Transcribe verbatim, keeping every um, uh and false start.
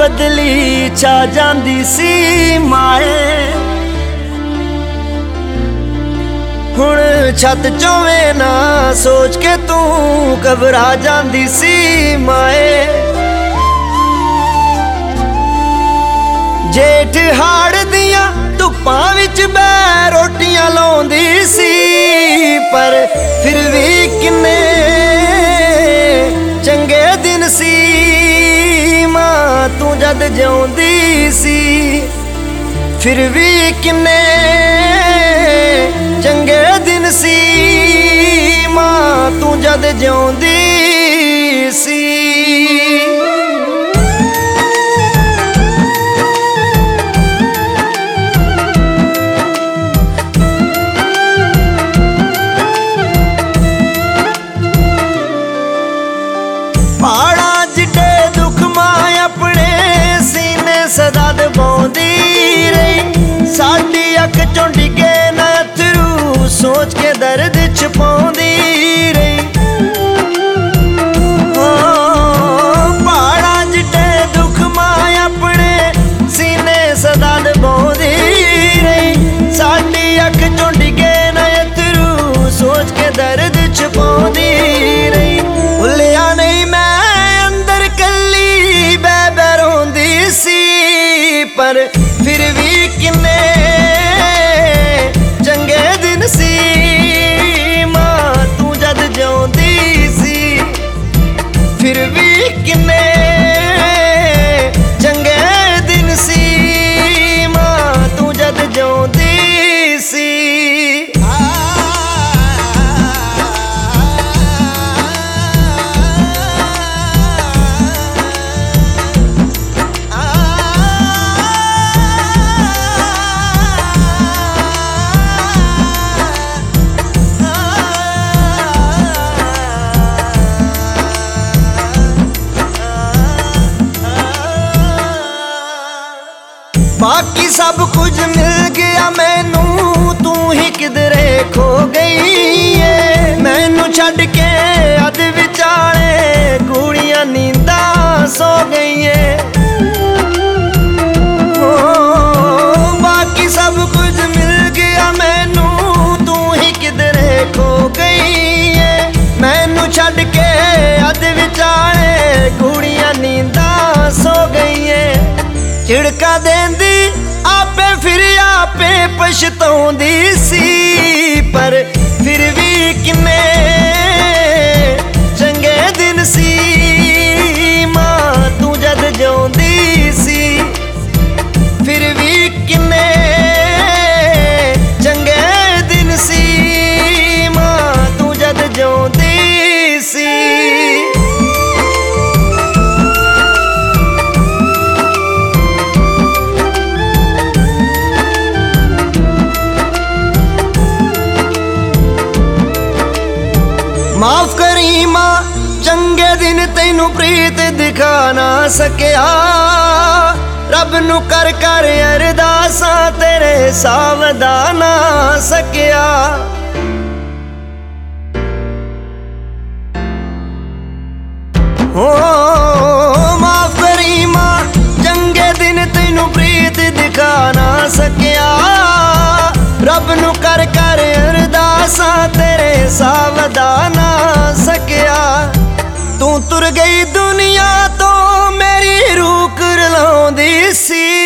बदली छा जांदी सी माए। हुण छत चोवे ना सोच के तू घबरा जांदी सी माए। जेठ हाड़ दियां धुप्पां विच बै रोटियां लाउंदी सी, पर फिर भी किन्ने चंगे दिन सी मां तू जद जिउंदी सी। फिर भी किन्ने चंगे दिन सी मां तू जद जिउंदी सी। पहाड़ा जिड्डे दुख मां अपने सीने सदा दबाउंदी रही। साडी अख चों डिगे ना अथरू सोच के दर्द छुपाउंदी रही। पहाड़ा जिड्डे दुख मां अपने सीने सदा दबाउंदी रही। साडी अख चों डिगे ना अथरू सोच के दर्द छुपाउंदी रही। भुलिया नहीं मैं पर फिर भी किन्ने चंगे दिन सी मां तू जद जिउंदी सी। फिर भी किन्ने चंगे दिन सी मां तू जद जिउंदी सी। बाकी सब कुछ मिल गया मैनू, तू ही किधरे खो गई है। मैनू छड़ के अध विचाले गूड़ियां नींदा सो गई है। ओ, बाकी सब कुछ मिल गया मैनू, तू ही किधरे खो गई है। मैनू छड़ के अध विचाले गूड़ियां नींदा सो गई है। झिड़का देंदी आपे फिर आपे पछताउंदी सी, पर फिर भी किन्ने चंगे दिन सी मां तू जद जिउंदी सी। फिर भी किन्ने चंगे दिन सी मां तू जद जिउंदी सी। माफ करी मां चंगे दिन तैनू प्रीत दिखा ना सकिया। रब नू कर कर अरदासां तेरे सावदा ना सकिया। हो माफ करी मां चंगे दिन तैनू प्रीत दिखा ना सकिया। रब नू कर कर अरदासां तेरे सावदा ना सकिया। तू तुर गई दुनिया तो मेरी रूह करलाउंदी सी।